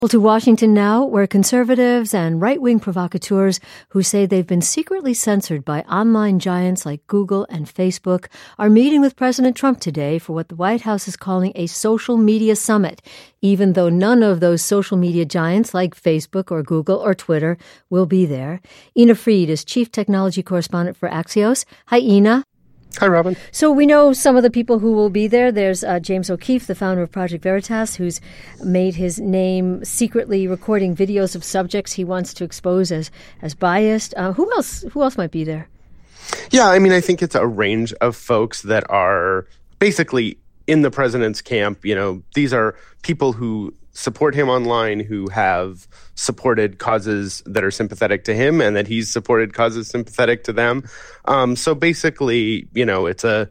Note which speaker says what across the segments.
Speaker 1: Well, to Washington now, where conservatives and right-wing provocateurs who say they've been secretly censored by online giants like Google and Facebook are meeting with President Trump today for what the White House is calling a social media summit, even though none of those social media giants like Facebook or Google or Twitter will be there. Ina Fried is chief technology correspondent for Axios. Hi, Ina.
Speaker 2: Hi, Robin.
Speaker 1: So we know some of the people who will be there. There's James O'Keefe, the founder of Project Veritas, who's made his name secretly recording videos of subjects he wants to expose as biased. Who else might be there?
Speaker 2: Yeah, I mean, I think it's a range of folks that are basically in the president's camp. You know, these are people who support him online, who have supported causes that are sympathetic to him and that he's supported causes sympathetic to them. So basically, you know, it's a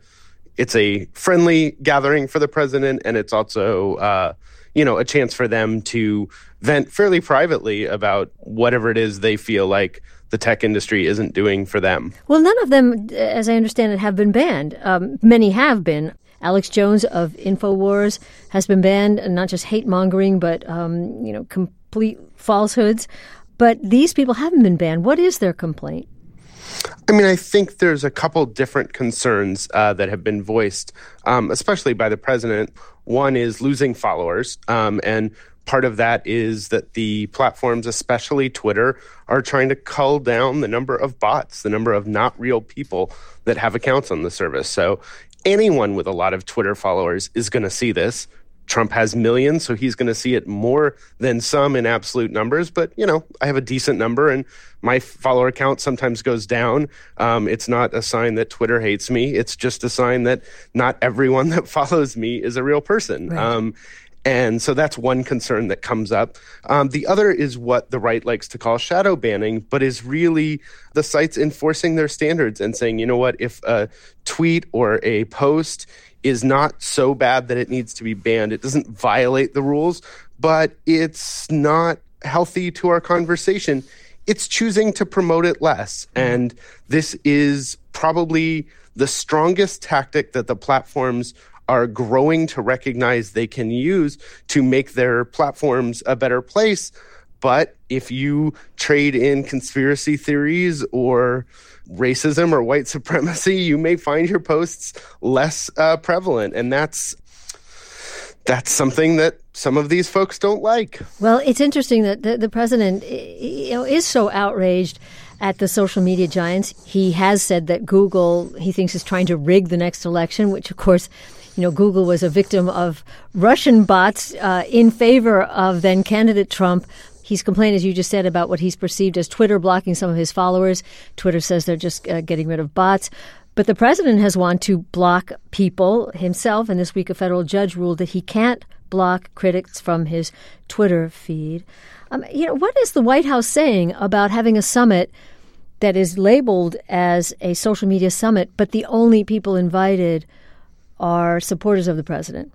Speaker 2: friendly gathering for the president, and it's also, a chance for them to vent fairly privately about whatever it is they feel like the tech industry isn't doing for them.
Speaker 1: Well, none of them, as I understand it, have been banned. Many have been. Alex Jones of InfoWars has been banned, not just hate-mongering, but, complete falsehoods. But these people haven't been banned. What is their complaint?
Speaker 2: I mean, I think there's a couple different concerns that have been voiced, especially by the president. One is losing followers, and part of that is that the platforms, especially Twitter, are trying to cull down the number of bots, the number of not real people that have accounts on the service. So anyone with a lot of Twitter followers is going to see this. Trump has millions, so he's going to see it more than some in absolute numbers. But, I have a decent number, and my follower count sometimes goes down. It's not a sign that Twitter hates me. It's just a sign that not everyone that follows me is a real person. Right. And so that's one concern that comes up. The other is what the right likes to call shadow banning, but is really the sites enforcing their standards and saying, you know what, if a tweet or a post is not so bad that it needs to be banned, it doesn't violate the rules, but it's not healthy to our conversation, it's choosing to promote it less. And this is probably the strongest tactic that the platforms are growing to recognize they can use to make their platforms a better place. But if you trade in conspiracy theories or racism or white supremacy, you may find your posts less prevalent. And that's something that some of these folks don't like.
Speaker 1: Well, it's interesting that the president is so outraged at the social media giants. He has said that Google, he thinks, is trying to rig the next election, which, of course, Google was a victim of Russian bots in favor of then-candidate Trump. He's complained, as you just said, about what he's perceived as Twitter blocking some of his followers. Twitter says they're just getting rid of bots. But the president has wanted to block people himself, and this week a federal judge ruled that he can't block critics from his Twitter feed. What is the White House saying about having a summit that is labeled as a social media summit, but the only people invited are supporters of the president?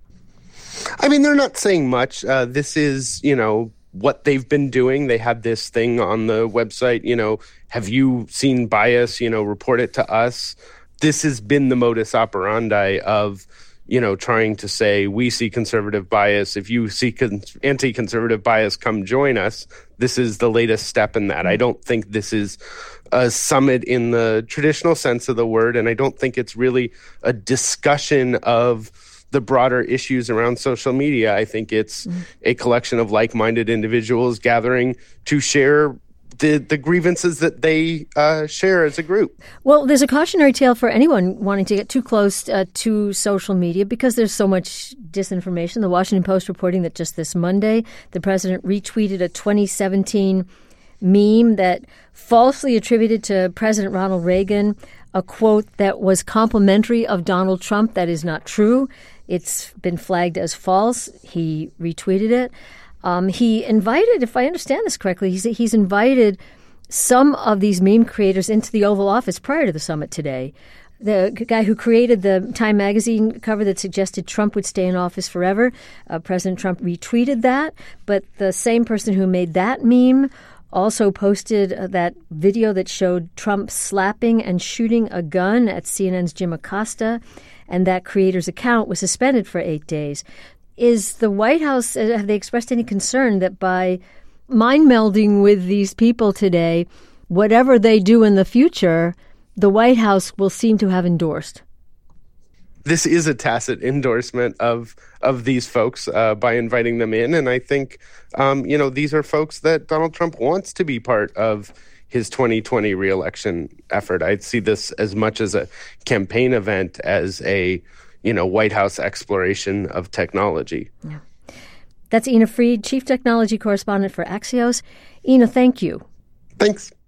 Speaker 2: I mean, they're not saying much. This is, what they've been doing. They had this thing on the website, have you seen bias, report it to us. This has been the modus operandi of, trying to say, we see conservative bias. If you see anti-conservative bias, come join us. This is the latest step in that. I don't think this is a summit in the traditional sense of the word, and I don't think it's really a discussion of the broader issues around social media. I think it's a collection of like-minded individuals gathering to share the grievances that they share as a group.
Speaker 1: Well, there's a cautionary tale for anyone wanting to get too close to social media because there's so much disinformation. The Washington Post reporting that just this Monday, the president retweeted a 2017 meme that falsely attributed to President Ronald Reagan a quote that was complimentary of Donald Trump. That is not true. It's been flagged as false. He retweeted it. He invited, if I understand this correctly, he's invited some of these meme creators into the Oval Office prior to the summit today. The guy who created the Time magazine cover that suggested Trump would stay in office forever, President Trump retweeted that. But the same person who made that meme also posted that video that showed Trump slapping and shooting a gun at CNN's Jim Acosta, and that creator's account was suspended for 8 days. Is the White House, have they expressed any concern that by mind melding with these people today, whatever they do in the future, the White House will seem to have endorsed?
Speaker 2: This is a tacit endorsement of these folks by inviting them in. And I think, these are folks that Donald Trump wants to be part of his 2020 reelection effort. I see this as much as a campaign event as a, White House exploration of technology.
Speaker 1: Yeah. That's Ina Fried, Chief Technology Correspondent for Axios. Ina, thank you.
Speaker 2: Thanks.